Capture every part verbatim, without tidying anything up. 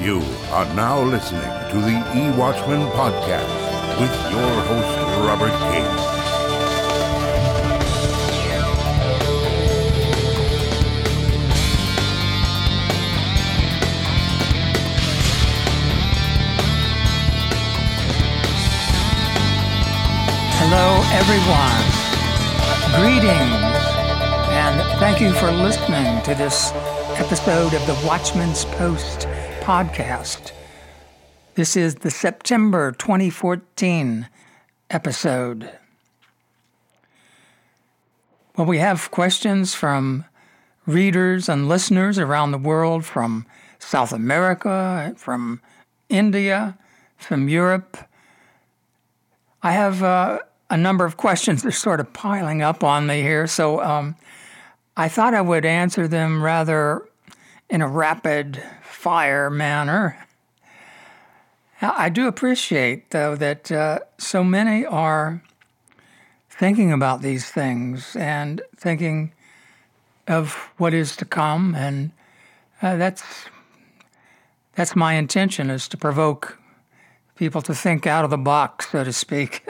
You are now listening to the E-Watchman Podcast with your host, Robert King. Hello, everyone. Greetings, and thank you for listening to this episode of the Watchman's Post podcast. This is the September twenty fourteen episode. Well, we have questions from readers and listeners around the world, from South America, from India, from Europe. I have uh, a number of questions that are sort of piling up on me here, so um, I thought I would answer them rather in a rapid-fire manner. I do appreciate, though, that uh, so many are thinking about these things and thinking of what is to come, and uh, that's that's my intention, is to provoke people to think out of the box, so to speak.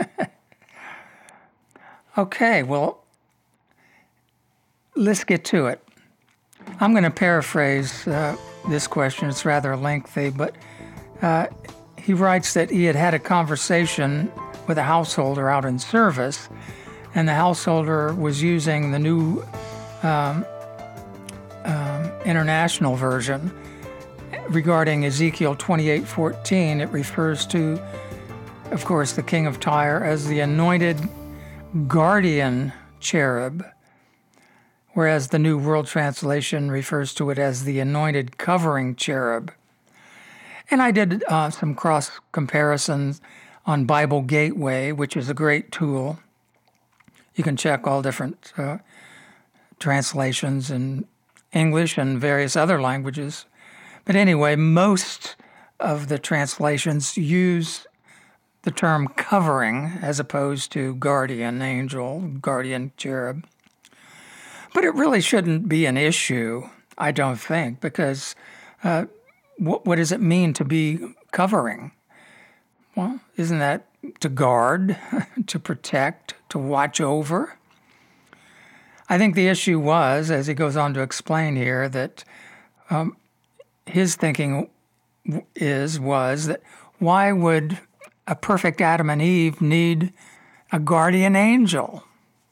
Okay, well, let's get to it. I'm going to paraphrase uh, this question. It's rather lengthy, but uh, he writes that he had had a conversation with a householder out in service, and the householder was using the new um, um, international version regarding Ezekiel twenty-eight fourteen. It refers to, of course, the king of Tyre as the anointed guardian cherub, whereas the New World Translation refers to it as the anointed covering cherub. And I did uh, some cross comparisons on Bible Gateway, which is a great tool. You can check all different uh, translations in English and various other languages. But anyway, most of the translations use the term covering as opposed to guardian angel, guardian cherub. But it really shouldn't be an issue, I don't think, because uh, what, what does it mean to be covering? Well, isn't that to guard, to protect, to watch over? I think the issue was, as he goes on to explain here, that um, his thinking is, was that why would a perfect Adam and Eve need a guardian angel?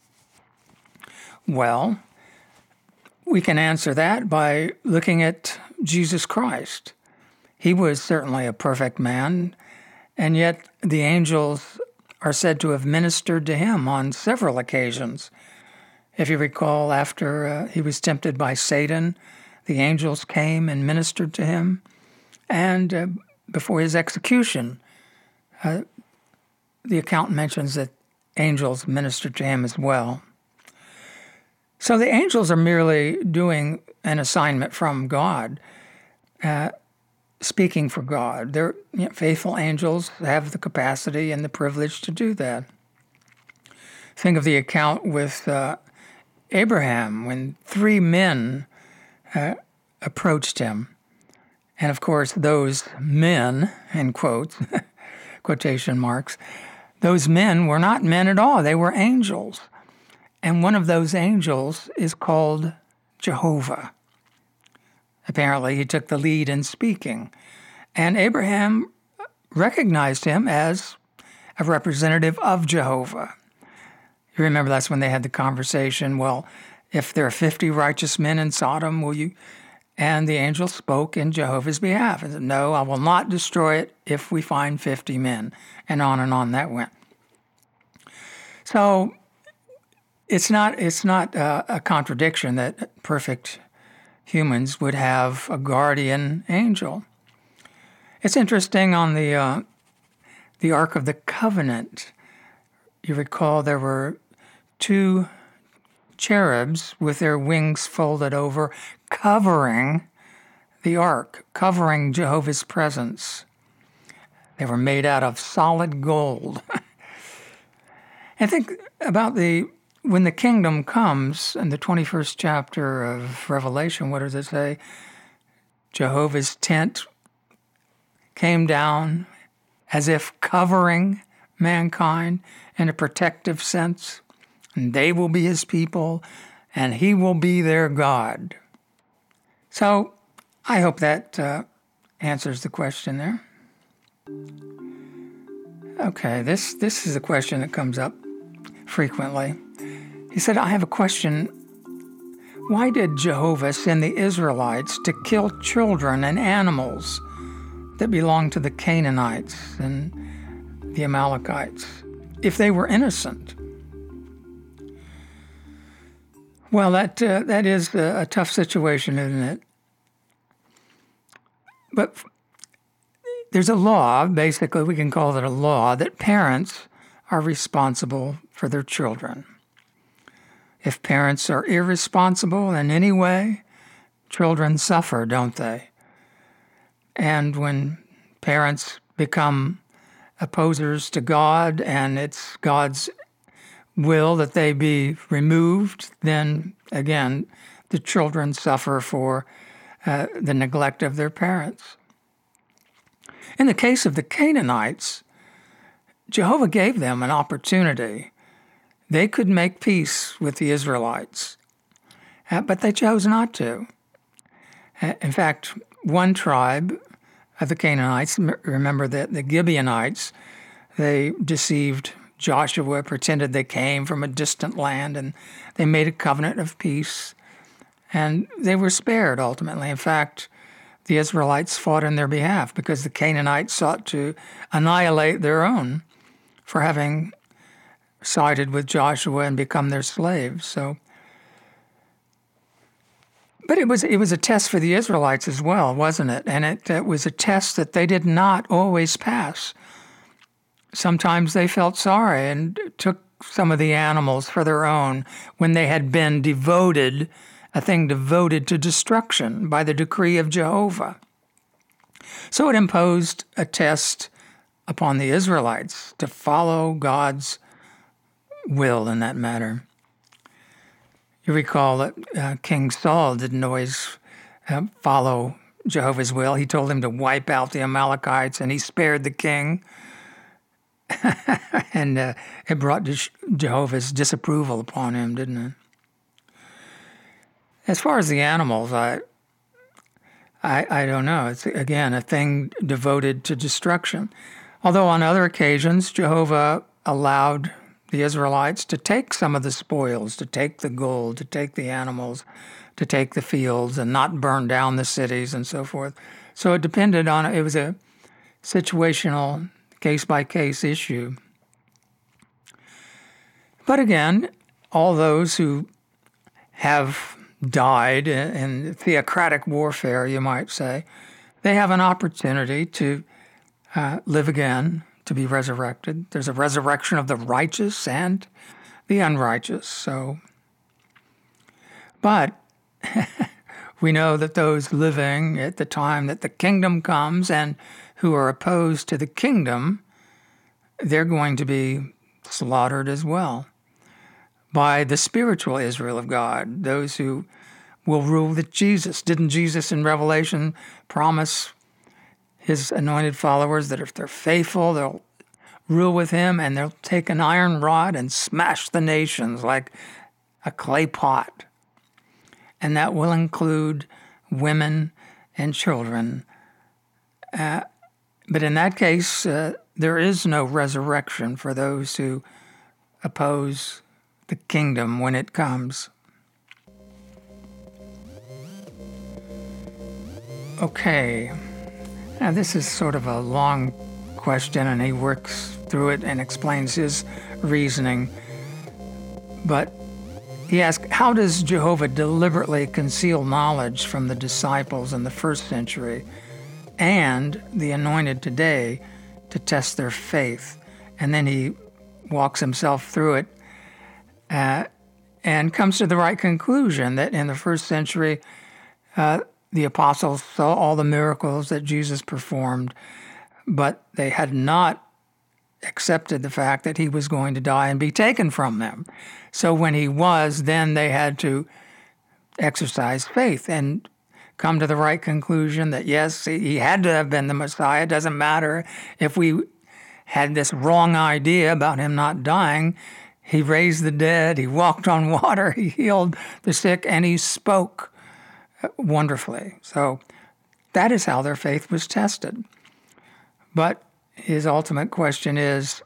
Well, we can answer that by looking at Jesus Christ. He was certainly a perfect man, and yet the angels are said to have ministered to him on several occasions. If you recall, after uh, he was tempted by Satan, the angels came and ministered to him. And uh, before his execution, uh, the account mentions that angels ministered to him as well. So the angels are merely doing an assignment from God, uh, speaking for God. They're, you know, faithful angels have the capacity and the privilege to do that. Think of the account with uh, Abraham, when three men uh, approached him. And of course, those men, in quotes, quotation marks, those men were not men at all. They were angels. And one of those angels is called Jehovah. Apparently, he took the lead in speaking. And Abraham recognized him as a representative of Jehovah. You remember that's when they had the conversation, well, if there are fifty righteous men in Sodom, will you? And the angel spoke in Jehovah's behalf and said, no, I will not destroy it if we find fifty men. And on and on that went. So it's not it's not uh, a contradiction that perfect humans would have a guardian angel. It's interesting on the uh, the Ark of the Covenant. You recall there were two cherubs with their wings folded over, covering the ark, covering Jehovah's presence. They were made out of solid gold. I think about the when the kingdom comes in the twenty-first chapter of Revelation, what does it say? Jehovah's tent came down as if covering mankind in a protective sense, and they will be his people, and he will be their God. So I hope that uh, answers the question there. Okay, this, this is a question that comes up frequently. He said, I have a question. Why did Jehovah send the Israelites to kill children and animals that belonged to the Canaanites and the Amalekites if they were innocent? Well, that uh, that is a, a tough situation, isn't it? But there's a law, basically we can call it a law, that parents are responsible for their children. If parents are irresponsible in any way, children suffer, don't they? And when parents become opposers to God and it's God's will that they be removed, then again, the children suffer for uh, the neglect of their parents. In the case of the Canaanites, Jehovah gave them an opportunity. They could make peace with the Israelites, uh, but they chose not to. Uh, in fact, one tribe of the Canaanites, remember that the Gibeonites, they deceived Joshua, pretended they came from a distant land, and they made a covenant of peace, and they were spared ultimately. In fact, the Israelites fought in their behalf because the Canaanites sought to annihilate their own for having sided with Joshua and become their slaves. So, but it was it was a test for the Israelites as well, wasn't it? And it, it was a test that they did not always pass. Sometimes they felt sorry and took some of the animals for their own when they had been devoted, a thing devoted to destruction by the decree of Jehovah. So it imposed a test upon the Israelites to follow God's will in that matter. You recall that uh, King Saul didn't always uh, follow Jehovah's will. He told him to wipe out the Amalekites, and he spared the king. and uh, it brought Jehovah's disapproval upon him, didn't it? As far as the animals, I, I, I don't know. It's, again, a thing devoted to destruction. Although on other occasions, Jehovah allowed the Israelites to take some of the spoils, to take the gold, to take the animals, to take the fields, and not burn down the cities and so forth. So it depended on, it was a situational, case-by-case issue. But again, all those who have died in theocratic warfare, you might say, they have an opportunity to uh, live again, to be resurrected. There's a resurrection of the righteous and the unrighteous. So, but we know that those living at the time that the kingdom comes and who are opposed to the kingdom, they're going to be slaughtered as well by the spiritual Israel of God, those who will rule with Jesus. Didn't Jesus in Revelation promise his anointed followers that if they're faithful, they'll rule with him and they'll take an iron rod and smash the nations like a clay pot? And that will include women and children. Uh, but in that case, uh, there is no resurrection for those who oppose the kingdom when it comes. Okay. Now, this is sort of a long question, and he works through it and explains his reasoning. But he asks, how does Jehovah deliberately conceal knowledge from the disciples in the first century and the anointed today to test their faith? And then he walks himself through it uh, and comes to the right conclusion that in the first century, uh, the apostles saw all the miracles that Jesus performed, but they had not accepted the fact that he was going to die and be taken from them. So when he was, then they had to exercise faith and come to the right conclusion that, yes, he had to have been the Messiah. It doesn't matter if we had this wrong idea about him not dying. He raised the dead, he walked on water, he healed the sick, and he spoke wonderfully. So that is how their faith was tested. But his ultimate question is,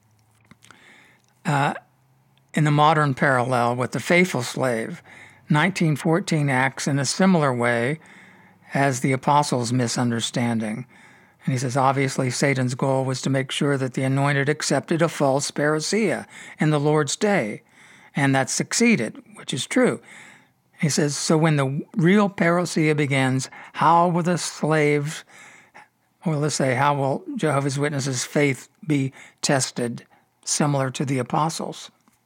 uh, in the modern parallel with the faithful slave, nineteen fourteen acts in a similar way as the apostles' misunderstanding. And he says, obviously, Satan's goal was to make sure that the anointed accepted a false parousia in the Lord's day, and that succeeded, which is true. He says, so when the real parousia begins, how will the slaves, or let's say, how will Jehovah's Witnesses' faith be tested similar to the apostles?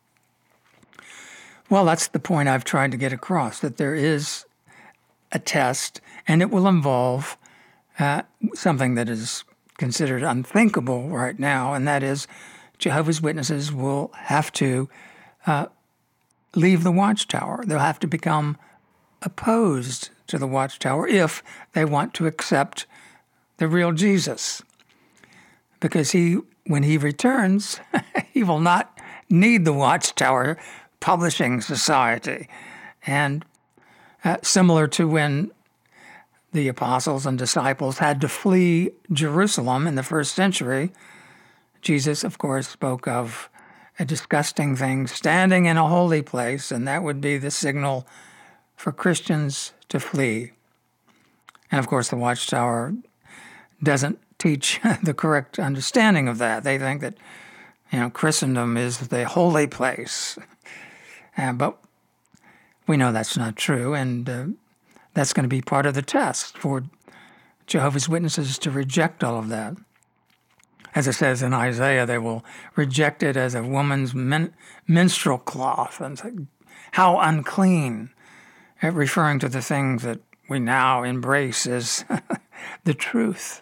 Well, that's the point I've tried to get across, that there is a test, and it will involve uh, something that is considered unthinkable right now, and that is Jehovah's Witnesses will have to uh, leave the Watchtower. They'll have to become opposed to the Watchtower if they want to accept the real Jesus. Because he, when he returns, he will not need the Watchtower Publishing Society. And uh, similar to when the apostles and disciples had to flee Jerusalem in the first century, Jesus, of course, spoke of a disgusting thing, standing in a holy place, and that would be the signal for Christians to flee. And of course, the Watchtower doesn't teach the correct understanding of that. They think that, you know, Christendom is the holy place. Uh, but we know that's not true, and uh, that's going to be part of the test for Jehovah's Witnesses to reject all of that. As it says in Isaiah, they will reject it as a woman's men- menstrual cloth, and say, how unclean, uh, referring to the things that we now embrace as the truth.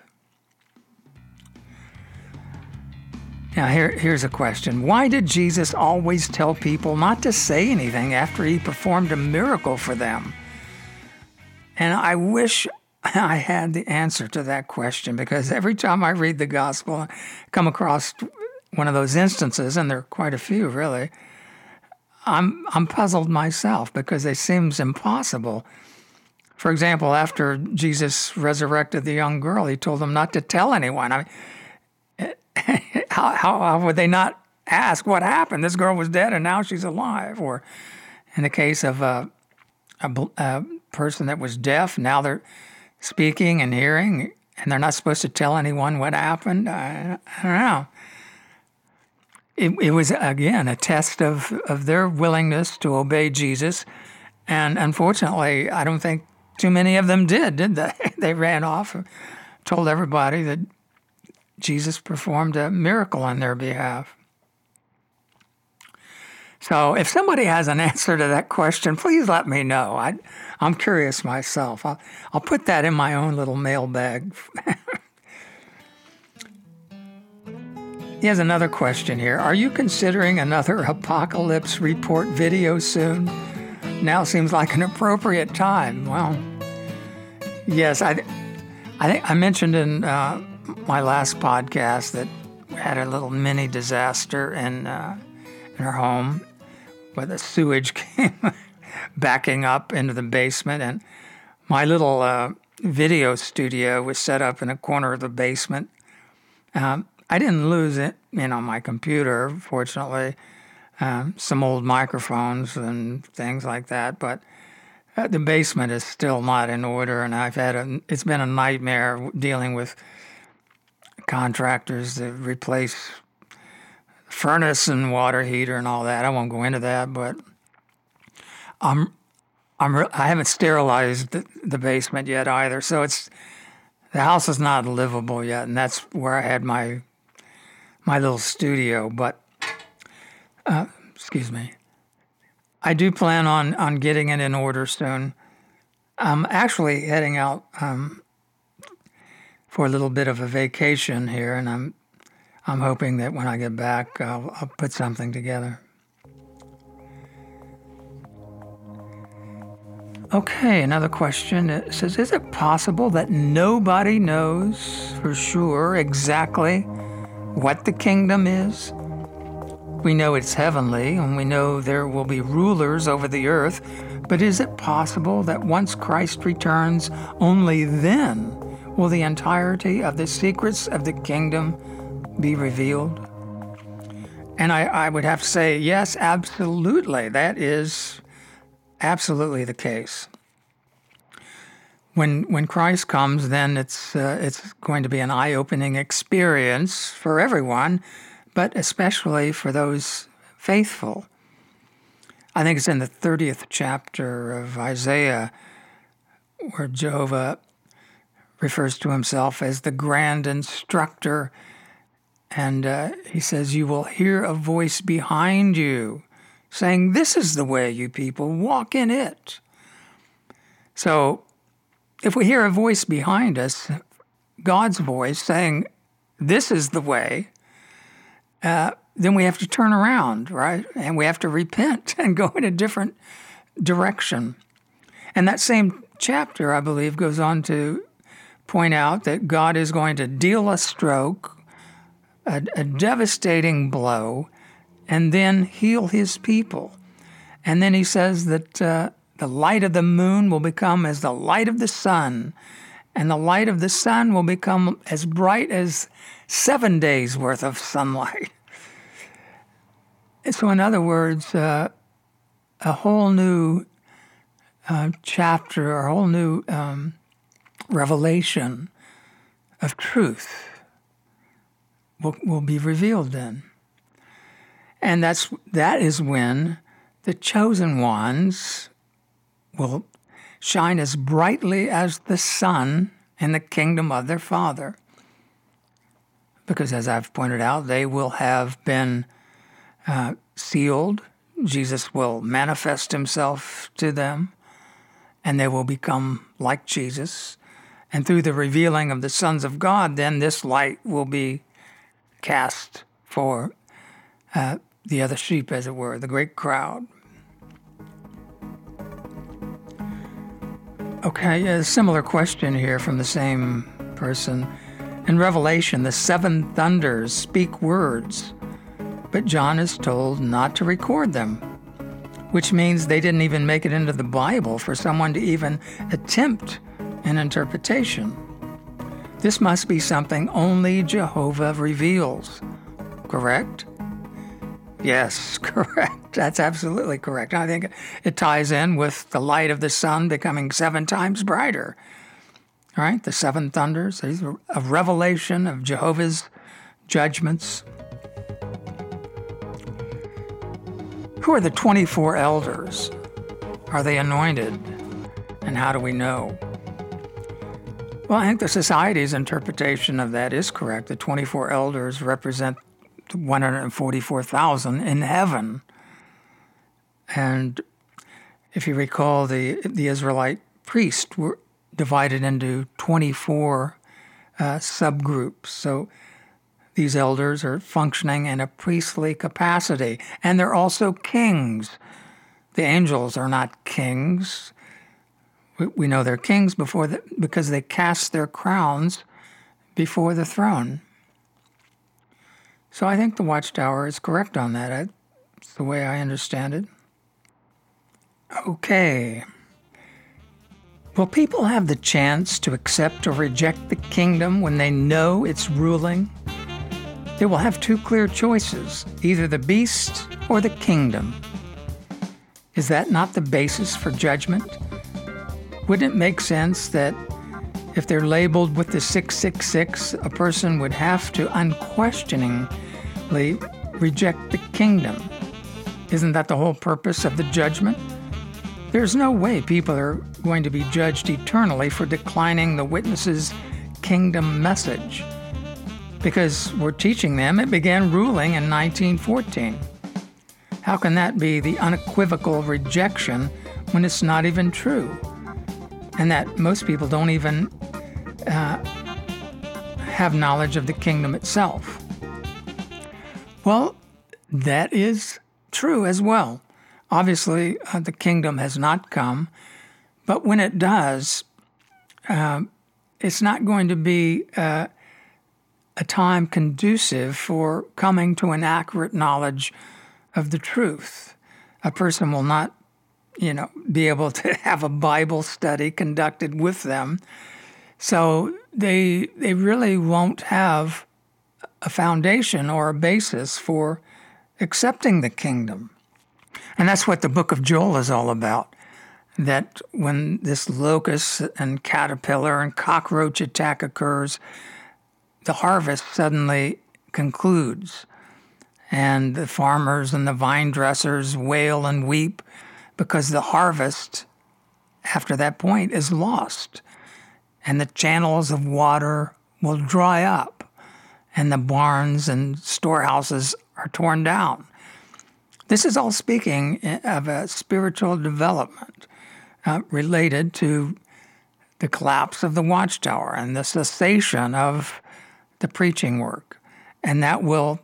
Now, here, here's a question. Why did Jesus always tell people not to say anything after he performed a miracle for them? And I wish I had the answer to that question, because every time I read the gospel, I come across one of those instances, and there are quite a few, really, I'm, I'm puzzled myself because it seems impossible. For example, after Jesus resurrected the young girl, he told them not to tell anyone. I mean, How, how, how would they not ask what happened? This girl was dead and now she's alive. Or in the case of a, a, a person that was deaf, now they're speaking and hearing, and they're not supposed to tell anyone what happened. I, I don't know. It, it was, again, a test of, of their willingness to obey Jesus. And unfortunately, I don't think too many of them did, did they? They ran off and told everybody that Jesus performed a miracle on their behalf. So if somebody has an answer to that question, please let me know. I, I'm curious myself. I'll, I'll put that in my own little mailbag. He has another question here. Are you considering another Apocalypse Report video soon? Now seems like an appropriate time. Well, yes, I, I think I mentioned in uh, my last podcast that we had a little mini disaster in uh, in our home, where the sewage came backing up into the basement, and my little uh, video studio was set up in a corner of the basement. Um, I didn't lose it, you know, my computer, fortunately, um, some old microphones and things like that, but uh, the basement is still not in order, and I've had a, it's been a nightmare dealing with contractors to replace furnace and water heater and all that. I won't go into that, but I'm I'm re- I haven't sterilized the, the basement yet either, so it's the house is not livable yet, and that's where I had my my little studio. But uh, excuse me, I do plan on on getting it in order soon. I'm actually heading out um, for a little bit of a vacation here, and I'm I'm hoping that when I get back, I'll, I'll put something together. Okay, another question. It says, is it possible that nobody knows for sure exactly what the kingdom is? We know it's heavenly, and we know there will be rulers over the earth, but is it possible that once Christ returns, only then will the entirety of the secrets of the kingdom be revealed? And I, I would have to say, yes, absolutely. That is absolutely the case. When when Christ comes, then it's uh, it's going to be an eye-opening experience for everyone, but especially for those faithful. I think it's in the thirtieth chapter of Isaiah where Jehovah refers to himself as the grand instructor, and uh, he says, you will hear a voice behind you saying, this is the way, you people, walk in it. So if we hear a voice behind us, God's voice saying, this is the way, uh, then we have to turn around, right? And we have to repent and go in a different direction. And that same chapter, I believe, goes on to point out that God is going to deal a stroke, a, a devastating blow, and then heal his people. And then he says that uh, the light of the moon will become as the light of the sun, and the light of the sun will become as bright as seven days' worth of sunlight. So in other words, uh, a whole new uh, chapter, or a whole new um, revelation of truth will, will be revealed then. And that's that is when the chosen ones will shine as brightly as the sun in the kingdom of their Father. Because as I've pointed out, they will have been uh, sealed. Jesus will manifest himself to them, and they will become like Jesus. And through the revealing of the sons of God, then this light will be cast for uh, the other sheep, as it were, the great crowd. Okay, a similar question here from the same person. In Revelation, the seven thunders speak words, but John is told not to record them, which means they didn't even make it into the Bible for someone to even attempt an interpretation. This must be something only Jehovah reveals, correct? Yes, correct. That's absolutely correct. I think it ties in with the light of the sun becoming seven times brighter. All right, the seven thunders, these are a revelation of Jehovah's judgments. Who are the twenty-four elders? Are they anointed? And how do we know? Well, I think the society's interpretation of that is correct. The twenty-four elders represent one hundred forty-four thousand in heaven. And if you recall, the the Israelite priests were divided into twenty-four uh, subgroups. So these elders are functioning in a priestly capacity, and they're also kings. The angels are not kings. We, we know they're kings before the, because they cast their crowns before the throne. So I think the Watchtower is correct on that. That's the way I understand it. Okay. Will people have the chance to accept or reject the kingdom when they know it's ruling? They will have two clear choices, either the beast or the kingdom. Is that not the basis for judgment? Wouldn't it make sense that if they're labeled with the six six six, a person would have to unquestioningly reject the kingdom? Isn't that the whole purpose of the judgment? There's no way people are going to be judged eternally for declining the witness's kingdom message, because we're teaching them it began ruling in nineteen fourteen. How can that be the unequivocal rejection when it's not even true? And that most people don't even uh, have knowledge of the kingdom itself. Well, that is true as well. Obviously, uh, the kingdom has not come, But when it does, um, it's not going to be uh, a time conducive for coming to an accurate knowledge of the truth. A person will not, you know, be able to have a Bible study conducted with them. So they they really won't have a foundation or a basis for accepting the kingdom. And that's what the book of Joel is all about. That when this locust and caterpillar and cockroach attack occurs, the harvest suddenly concludes. And the farmers and the vine dressers wail and weep because the harvest after that point is lost. And the channels of water will dry up, and the barns and storehouses are torn down. This is all speaking of a spiritual development uh, related to the collapse of the watchtower and the cessation of the preaching work. And that will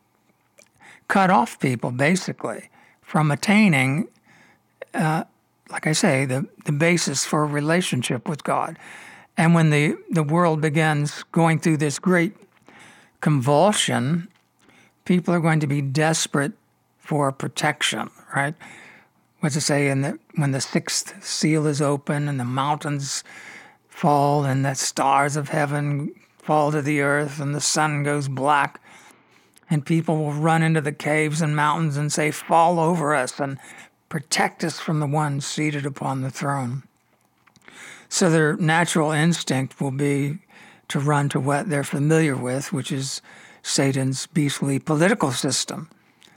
cut off people, basically, from attaining, uh, like I say, the, the basis for a relationship with God. And when the, the world begins going through this great convulsion, people are going to be desperate for protection, right? What's it say? In the, when the sixth seal is open and the mountains fall and the stars of heaven fall to the earth and the sun goes black, and people will run into the caves and mountains and say, fall over us and protect us from the one seated upon the throne. So their natural instinct will be to run to what they're familiar with, which is Satan's beastly political system.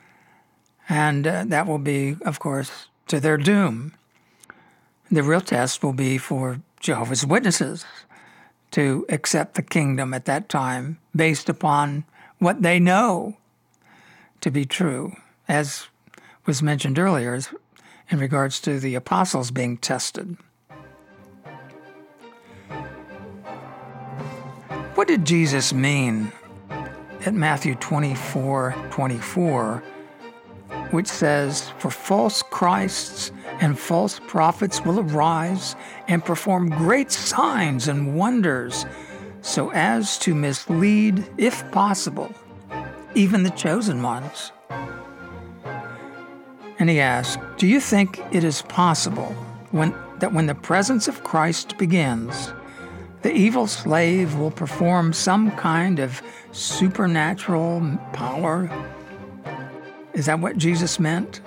And uh, that will be, of course, to their doom. The real test will be for Jehovah's Witnesses to accept the kingdom at that time based upon what they know to be true, as was mentioned earlier in regards to the apostles being tested. What did Jesus mean at Matthew twenty-four twenty-four, which says, "For false Christs and false prophets will arise and perform great signs and wonders, so as to mislead, if possible, even the chosen ones." And he asked, do you think it is possible when, that when the presence of Christ begins, the evil slave will perform some kind of supernatural power? Is that what Jesus meant?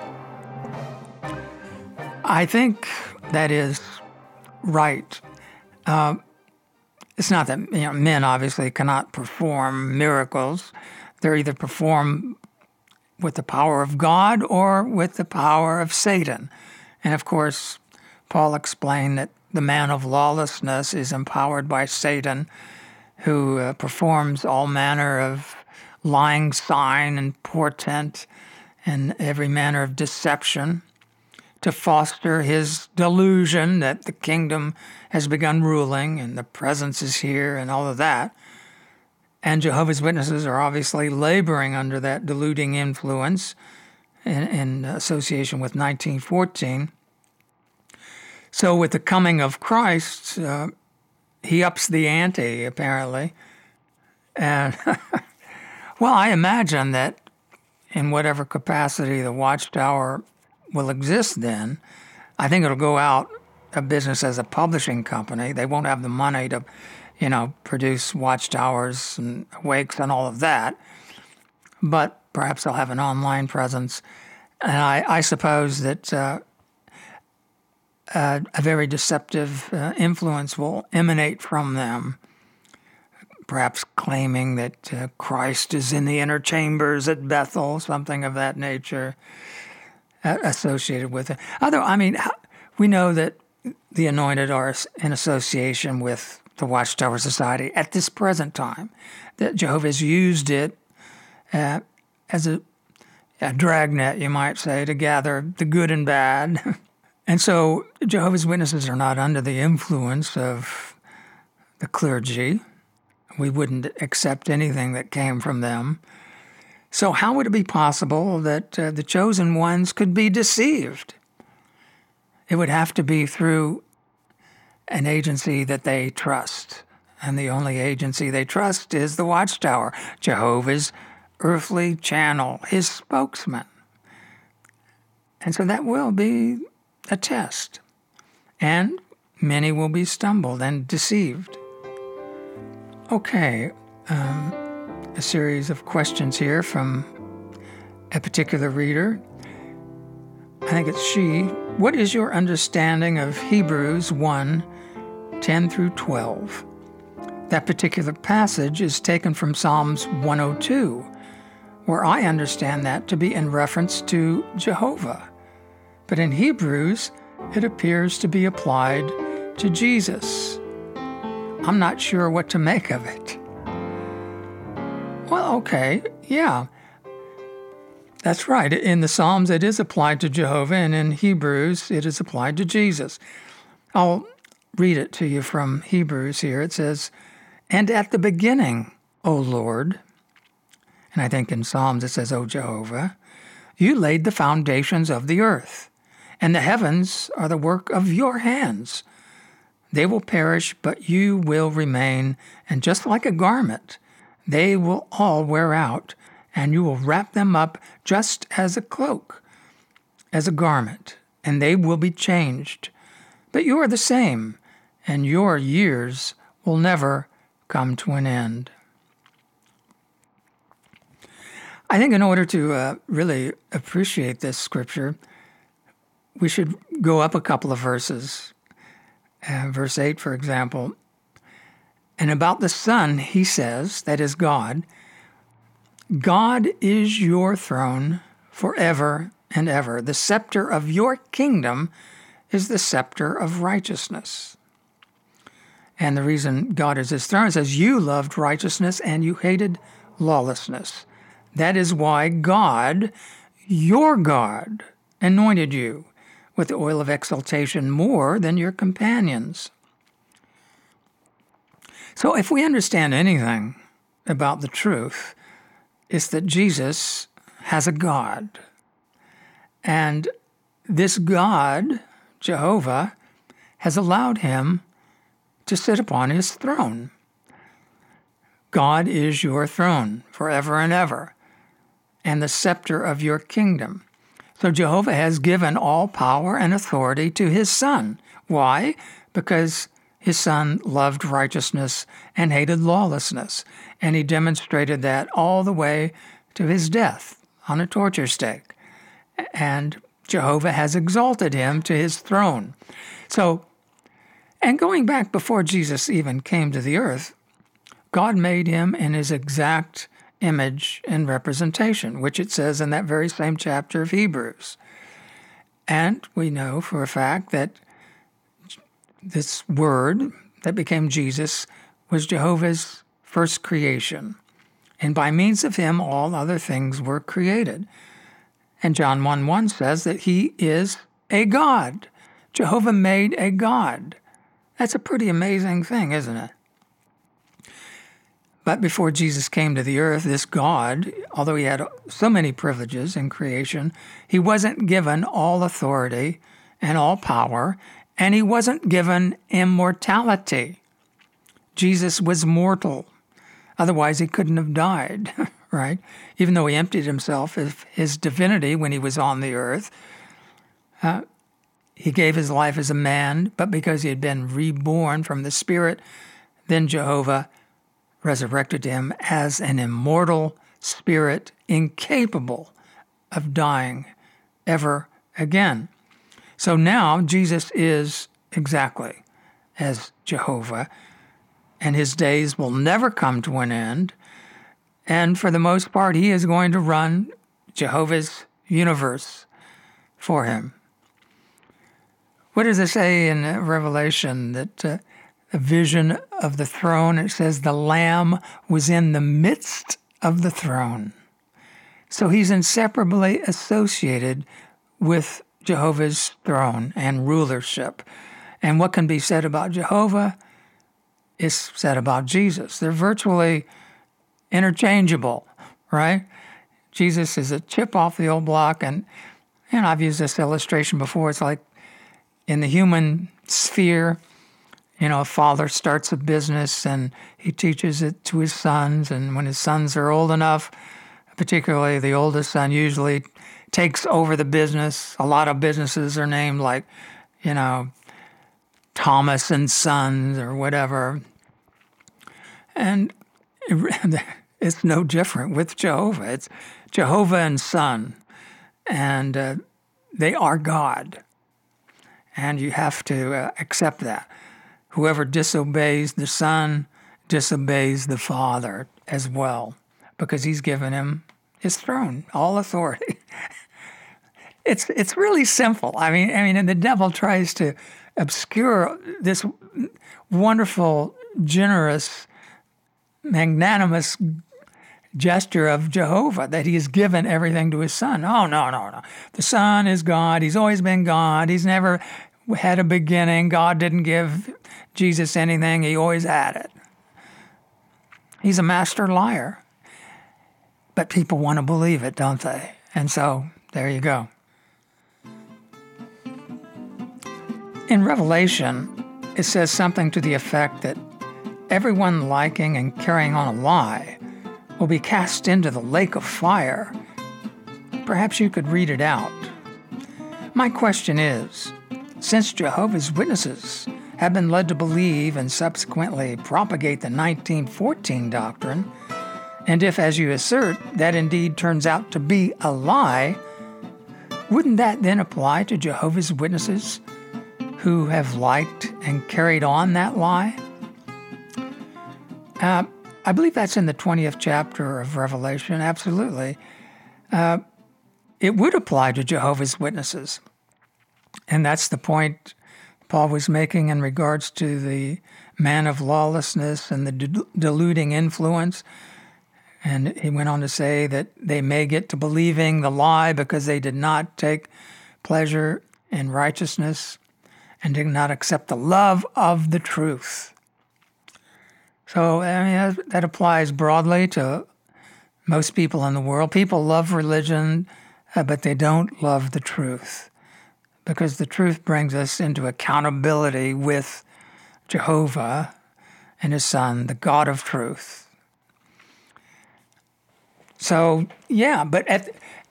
I think that is right. Uh, it's not that, you know, men obviously cannot perform miracles. They're either performed with the power of God or with the power of Satan. And of course, Paul explained that the man of lawlessness is empowered by Satan, who uh, performs all manner of lying sign and portent and every manner of deception to foster his delusion that the kingdom has begun ruling and the presence is here and all of that. And Jehovah's Witnesses are obviously laboring under that deluding influence in, in association with nineteen fourteen. So with the coming of Christ, uh, he ups the ante, apparently. And, well, I imagine that in whatever capacity the Watchtower will exist then, I think it'll go out of business as a publishing company. They won't have the money to, you know, produce Watchtowers and Awakes and all of that. But perhaps they'll have an online presence. And I, I suppose that uh, uh, a very deceptive uh, influence will emanate from them, perhaps claiming that uh, Christ is in the inner chambers at Bethel, something of that nature uh, associated with it. Although, I mean, we know that the anointed are in association with the Watchtower Society at this present time, that Jehovah has used it uh, as a, a dragnet, you might say, to gather the good and bad. And so Jehovah's Witnesses are not under the influence of the clergy. We wouldn't accept anything that came from them. So how would it be possible that uh, the chosen ones could be deceived? It would have to be through an agency that they trust. And the only agency they trust is the Watchtower, Jehovah's earthly channel, his spokesman. And so that will be a test. And many will be stumbled and deceived. Okay, um, a series of questions here from a particular reader. I think it's she. What is your understanding of Hebrews one, ten through twelve? That particular passage is taken from Psalms one oh two, where I understand that to be in reference to Jehovah. But in Hebrews, it appears to be applied to Jesus. I'm not sure what to make of it. Well, okay, yeah. That's right. In the Psalms, it is applied to Jehovah, and in Hebrews, it is applied to Jesus. I'll read it to you from Hebrews here. It says, "And at the beginning, O Lord," and I think in Psalms it says, "O Jehovah, you laid the foundations of the earth, and the heavens are the work of your hands. They will perish, but you will remain, and just like a garment, they will all wear out, and you will wrap them up just as a cloak, as a garment, and they will be changed. But you are the same, and your years will never come to an end." I think in order to uh, really appreciate this scripture, we should go up a couple of verses. Uh, verse eight, for example. "And about the Son, he says," that is God, "God is your throne forever and ever. The scepter of your kingdom is the scepter of righteousness." And the reason God is his throne, it says, "You loved righteousness and you hated lawlessness. That is why God, your God, anointed you with the oil of exaltation more than your companions." So if we understand anything about the truth, it's that Jesus has a God. And this God, Jehovah, has allowed him to sit upon his throne. God is your throne forever and ever, and the scepter of your kingdom. So Jehovah has given all power and authority to his Son. Why? Because his Son loved righteousness and hated lawlessness, and he demonstrated that all the way to his death on a torture stake. And Jehovah has exalted him to his throne. So, and going back before Jesus even came to the earth, God made him in his exact image and representation, which it says in that very same chapter of Hebrews. And we know for a fact that this word that became Jesus was Jehovah's first creation. And by means of him, all other things were created. And John one one says that he is a God. Jehovah made a God. That's a pretty amazing thing, isn't it? But before Jesus came to the earth, this God, although he had so many privileges in creation, he wasn't given all authority and all power, and he wasn't given immortality. Jesus was mortal. Otherwise, he couldn't have died, right? Even though he emptied himself of his divinity when he was on the earth, uh, he gave his life as a man, but because he had been reborn from the Spirit, then Jehovah resurrected him as an immortal spirit incapable of dying ever again. So now Jesus is exactly as Jehovah, and his days will never come to an end. And for the most part, he is going to run Jehovah's universe for him. What does it say in Revelation that uh, the vision of the throne, it says the Lamb was in the midst of the throne. So he's inseparably associated with Jehovah's throne and rulership. And what can be said about Jehovah is said about Jesus. They're virtually interchangeable, right? Jesus is a chip off the old block. And, and I've used this illustration before. It's like in the human sphere, You know, a father starts a business and he teaches it to his sons, and when his sons are old enough, particularly the oldest son usually takes over the business. A lot of businesses are named like, you know, Thomas and Sons or whatever. And it's no different with Jehovah. It's Jehovah and Son, and uh, they are God. And you have to uh, accept that. Whoever disobeys the Son disobeys the Father as well, because he's given him his throne, all authority. It's it's really simple. I mean, I mean, and the devil tries to obscure this wonderful, generous, magnanimous gesture of Jehovah, that he has given everything to his Son. Oh, no, no, no. The Son is God. He's always been God. He's never had a beginning. God didn't give Jesus anything. He always had it. He's a master liar. But people want to believe it, don't they? And so, there you go. In Revelation, it says something to the effect that everyone liking and carrying on a lie will be cast into the lake of fire. Perhaps you could read it out. My question is, since Jehovah's Witnesses have been led to believe and subsequently propagate the nineteen fourteen doctrine, and if, as you assert, that indeed turns out to be a lie, wouldn't that then apply to Jehovah's Witnesses who have liked and carried on that lie? Uh, I believe that's in the twentieth chapter of Revelation, absolutely. Uh, it would apply to Jehovah's Witnesses. And that's the point Paul was making in regards to the man of lawlessness and the de- deluding influence. And he went on to say that they may get to believing the lie because they did not take pleasure in righteousness and did not accept the love of the truth. So, I mean, that applies broadly to most people in the world. People love religion, uh, but they don't love the truth, because the truth brings us into accountability with Jehovah and his Son, the God of truth. So, yeah, but at,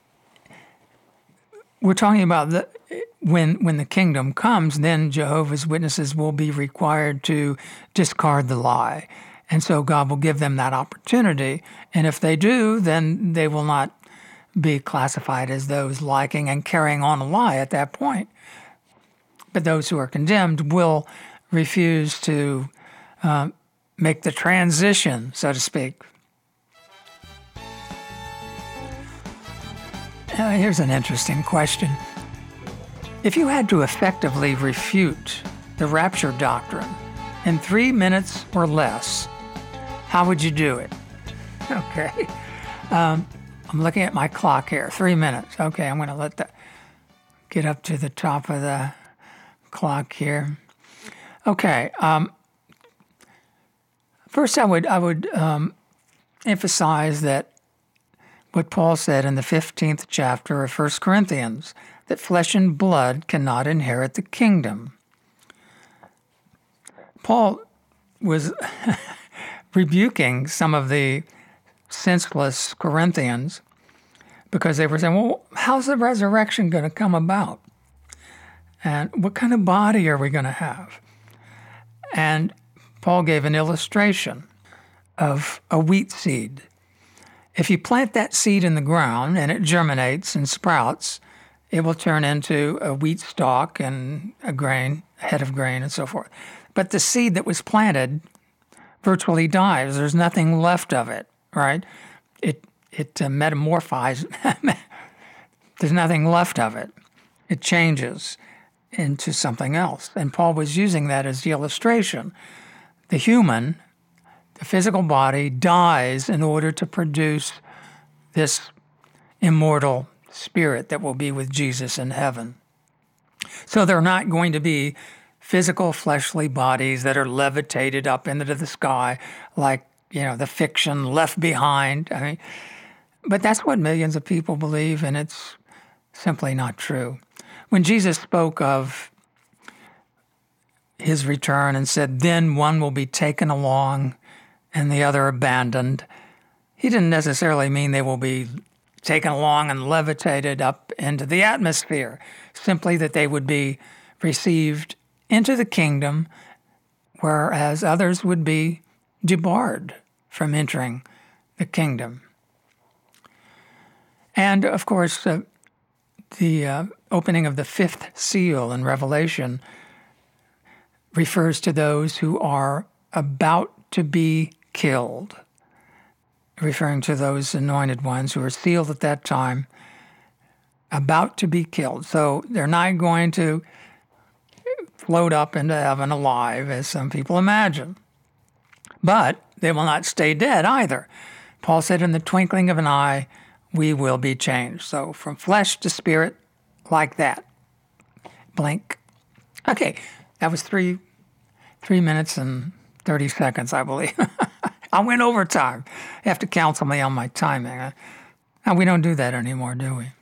we're talking about the, when when the kingdom comes, then Jehovah's Witnesses will be required to discard the lie. And so God will give them that opportunity. And if they do, then they will not be classified as those liking and carrying on a lie at that point. But those who are condemned will refuse to uh, make the transition, so to speak. Uh, here's an interesting question. If you had to effectively refute the rapture doctrine in three minutes or less, how would you do it? Okay. Um, I'm looking at my clock here. Three minutes. Okay, I'm going to let that get up to the top of the clock here. Okay. Um, first, I would I would um, emphasize that what Paul said in the fifteenth chapter of First Corinthians, that flesh and blood cannot inherit the kingdom. Paul was rebuking some of the senseless Corinthians because they were saying, well, how's the resurrection going to come about? And what kind of body are we going to have? And Paul gave an illustration of a wheat seed. If you plant that seed in the ground and it germinates and sprouts, it will turn into a wheat stalk and a grain, a head of grain, and so forth. But the seed that was planted virtually dies. There's nothing left of it, right? It it uh, metamorphizes. There's nothing left of it. It changes into something else. And Paul was using that as the illustration. The human, the physical body, dies in order to produce this immortal spirit that will be with Jesus in heaven. So they're not going to be physical fleshly bodies that are levitated up into the sky like, you know, the fiction Left Behind. I mean, but that's what millions of people believe, and it's simply not true. When Jesus spoke of his return and said, then one will be taken along and the other abandoned. He didn't necessarily mean they will be taken along and levitated up into the atmosphere, simply that they would be received into the kingdom, whereas others would be debarred from entering the kingdom. And, of course, uh, the uh, opening of the fifth seal in Revelation refers to those who are about to be killed, referring to those anointed ones who are sealed at that time, about to be killed. So they're not going to float up into heaven alive, as some people imagine. But they will not stay dead either. Paul said, in the twinkling of an eye, we will be changed. So from flesh to spirit, like that. Blink. Okay, that was three, three minutes and thirty seconds, I believe. I went over time. You have to counsel me on my timing. Now, we don't do that anymore, do we?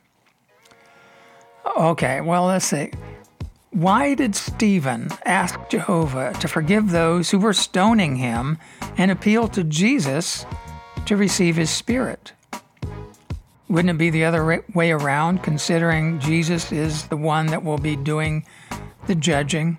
Okay, well, let's see. Why did Stephen ask Jehovah to forgive those who were stoning him and appeal to Jesus to receive his spirit? Wouldn't it be the other way around, considering Jesus is the one that will be doing the judging?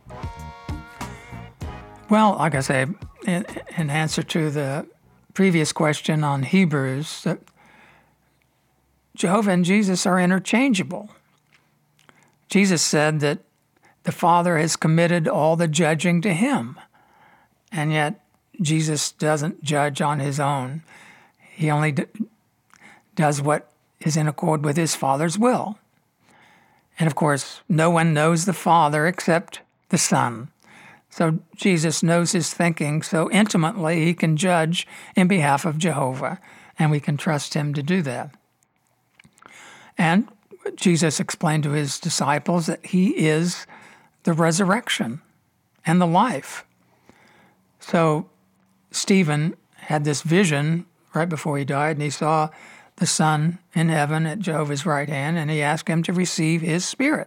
Well, like I say, in, in answer to the previous question on Hebrews, that Jehovah and Jesus are interchangeable. Jesus said that the Father has committed all the judging to him, and yet Jesus doesn't judge on his own. He only d- does what is in accord with his Father's will. And of course, no one knows the Father except the Son. So Jesus knows his thinking so intimately he can judge in behalf of Jehovah, and we can trust him to do that. And Jesus explained to his disciples that he is the resurrection and the life. So Stephen had this vision right before he died, and he saw the Son in heaven at Jehovah's right hand, and he asked him to receive his spirit.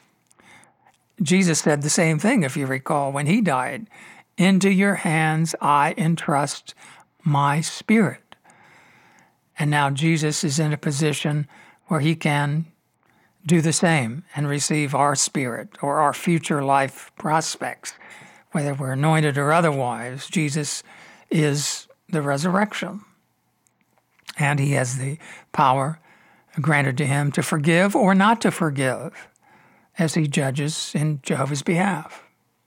Jesus said the same thing, if you recall, when he died. Into your hands I entrust my spirit. And now Jesus is in a position where he can do the same and receive our spirit or our future life prospects, whether we're anointed or otherwise. Jesus is the resurrection. And he has the power granted to him to forgive or not to forgive as he judges in Jehovah's behalf.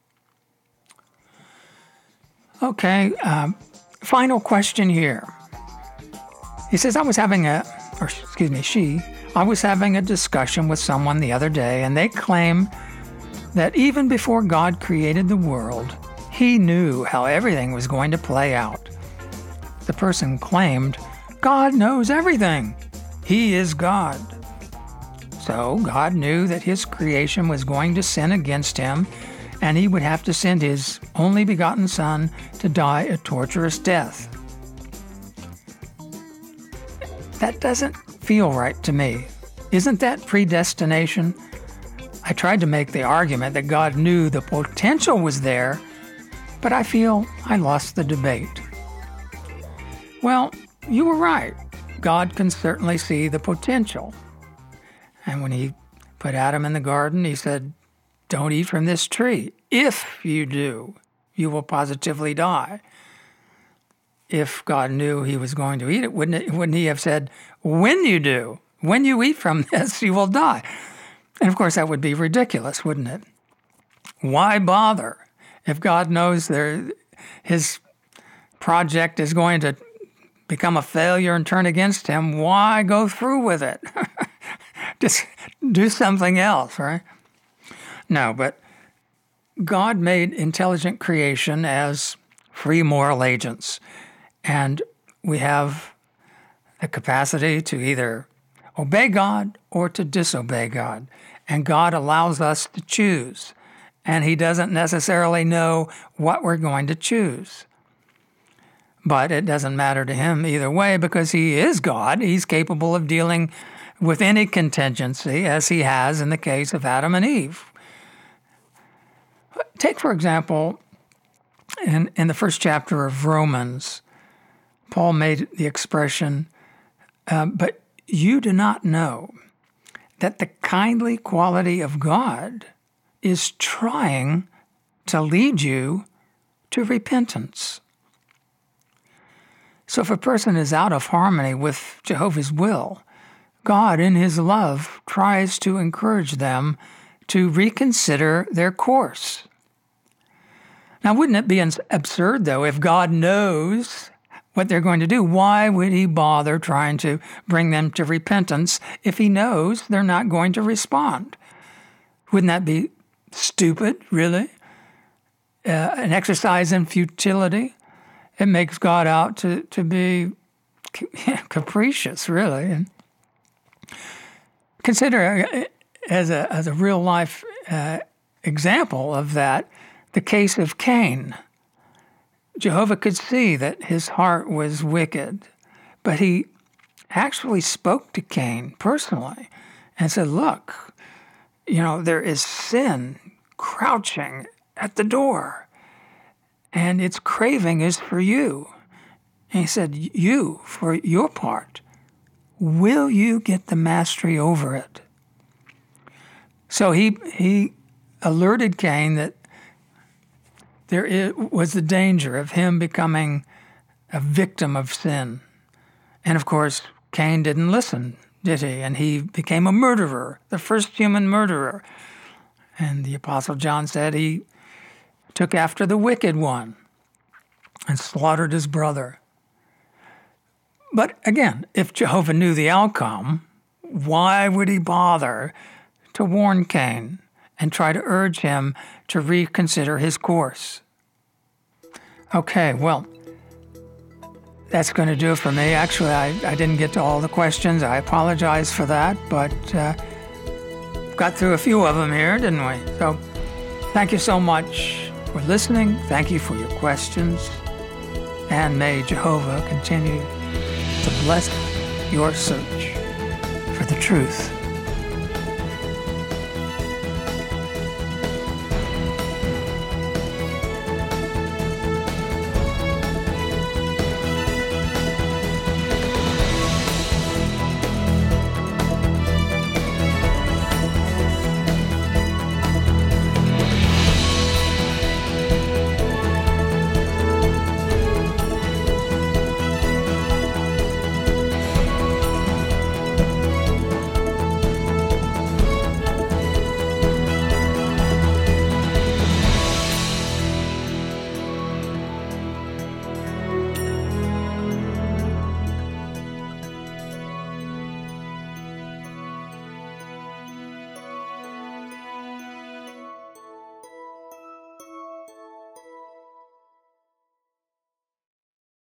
Okay, um, final question here. He says, I was having a, or excuse me, she, I was having a discussion with someone the other day, and they claim that even before God created the world, he knew how everything was going to play out. The person claimed, God knows everything. He is God. So God knew that his creation was going to sin against him, and he would have to send his only begotten Son to die a torturous death. That doesn't feel right to me. Isn't that predestination? I tried to make the argument that God knew the potential was there, but I feel I lost the debate. Well, you were right. God can certainly see the potential. And when he put Adam in the garden, he said, don't eat from this tree. If you do, you will positively die. If God knew he was going to eat it, wouldn't it, wouldn't he have said, when you do, when you eat from this, you will die? And of course, that would be ridiculous, wouldn't it? Why bother? If God knows there, his project is going to become a failure and turn against him, why go through with it? Just do something else, right? No, but God made intelligent creation as free moral agents, and we have the capacity to either obey God or to disobey God, and God allows us to choose, and he doesn't necessarily know what we're going to choose. But it doesn't matter to him either way, because he is God. He's capable of dealing with any contingency, as he has in the case of Adam and Eve. Take, for example, in, in the first chapter of Romans, Paul made the expression, uh, but you do not know that the kindly quality of God is trying to lead you to repentance. So if a person is out of harmony with Jehovah's will, God, in his love, tries to encourage them to reconsider their course. Now, wouldn't it be absurd, though, if God knows what they're going to do? Why would he bother trying to bring them to repentance if he knows they're not going to respond? Wouldn't that be stupid, really? Uh, an exercise in futility? It makes God out to, to be capricious, really. And consider, uh, as a, as a real-life uh, example of that, the case of Cain. Jehovah could see that his heart was wicked, but he actually spoke to Cain personally and said, look, you know, there is sin crouching at the door, and its craving is for you. And he said, you, for your part, will you get the mastery over it? So he he alerted Cain that there is, was the danger of him becoming a victim of sin. And of course, Cain didn't listen, did he? And he became a murderer, the first human murderer. And the Apostle John said he took after the wicked one and slaughtered his brother. But again, if Jehovah knew the outcome, why would he bother to warn Cain and try to urge him to reconsider his course? Okay, well, that's going to do it for me. Actually, I, I didn't get to all the questions. I apologize for that, but uh, got through a few of them here, didn't we? So thank you so much for listening. Thank you for your questions. And may Jehovah continue to bless your search for the truth.